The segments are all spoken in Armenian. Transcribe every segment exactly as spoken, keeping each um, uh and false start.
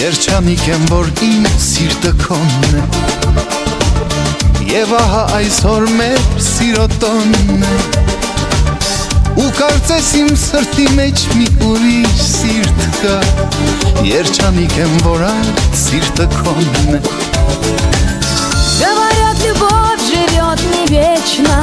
Երջանիկ եմ, որ իմ սիրտը քոնն է, և ահա այսօր մեր սիրո տոնն է, ու կարծես իմ սրտի մեջ մի ուրիշ սիրտ կա, երջանիկ եմ, որ այդ սիրտը քոնն է։ Говорят, любовь живет не вечно,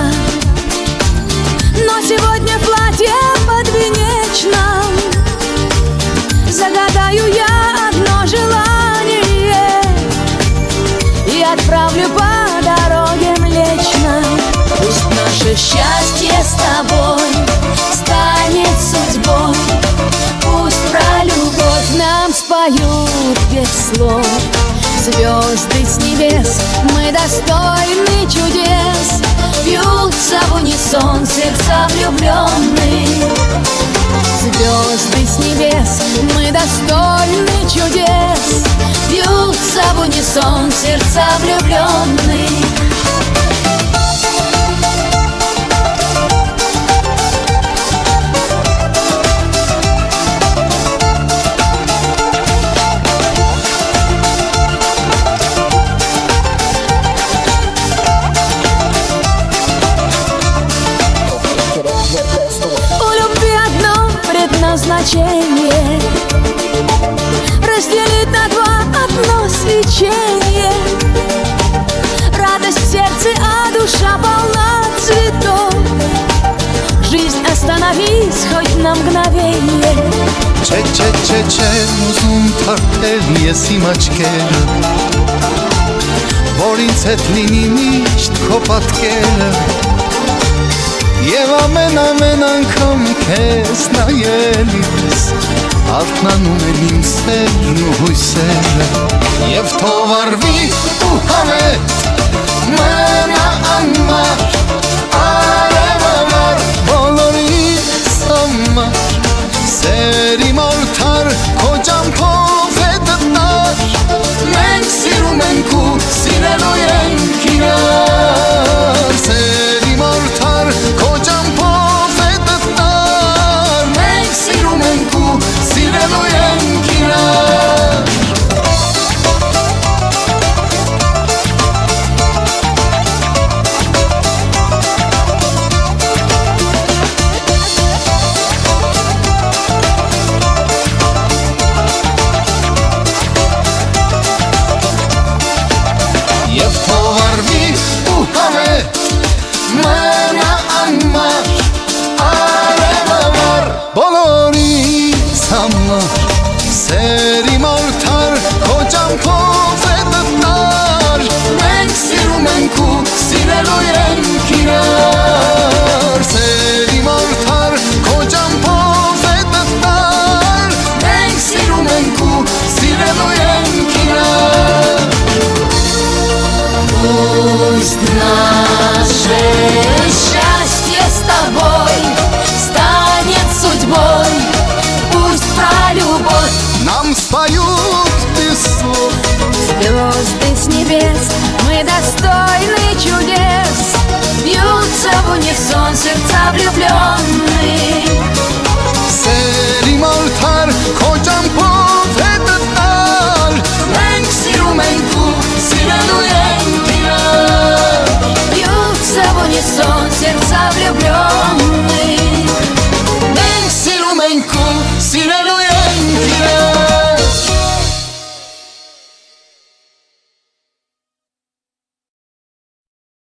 но сегодня в платье подвенечном загадаю я одно желание и отправлю по дороге Млечной. Пусть наше счастье с тобой станет судьбой, пусть про любовь нам споют без слов звезды с небес, мы достойны чудес, бьются в унисон сердца влюбленных. Звезды с небес, мы достойны чудес, бьются в унисон сердца влюбленных. Назначение разделить на два одно свечение, радость в сердце, а душа полна цветов. Жизнь остановись хоть на мгновение. Չէ, չէ, չէ, չեմ ուզում թարթել ես իմ աչքերը, որ ինձ հետ լինի միշտ քո պատկերը, և ամեն ամեն անգամ քեզ նայելիս արթնանում են իմ սերն ու հույսերը, և թող արվի ու հավետ մնա անմար, արև ամար բոլորիս համար, սեր իմ օրթար քո ճամփով է դտար, մենք սիրում ենք ու սիրելու ենք իրար, սեր իմ օրթար քո ճամփով է դտար, մենք սիրում ենք ու սիրելու ենք իրար։ Եվ թող արվի ու հավետ մնա անմար, արև ամար բոլորիս համար, սեր իմ օրթար քո ճամփով է դտար, մենք սիրում ենք ու սիրելու ենք իրար, սեր իմ օրթար քո ճամփով է դտար, մենք սիրում ենք ու սիրելու ենք իրար։ Пусть наше счастье с тобой станет судьбой, пусть про любовь нам споют без слов звезды с небес, мы достойны чудес, бьются в унисон сердца влюбленных. Սեր իմ օրթար քո ճամփով է դտար, մենք սիրում ենք ու սիրելու ենք իրար, Бьются в унисон сердца влюбленных. մենք սիրում ենք ու սիրելու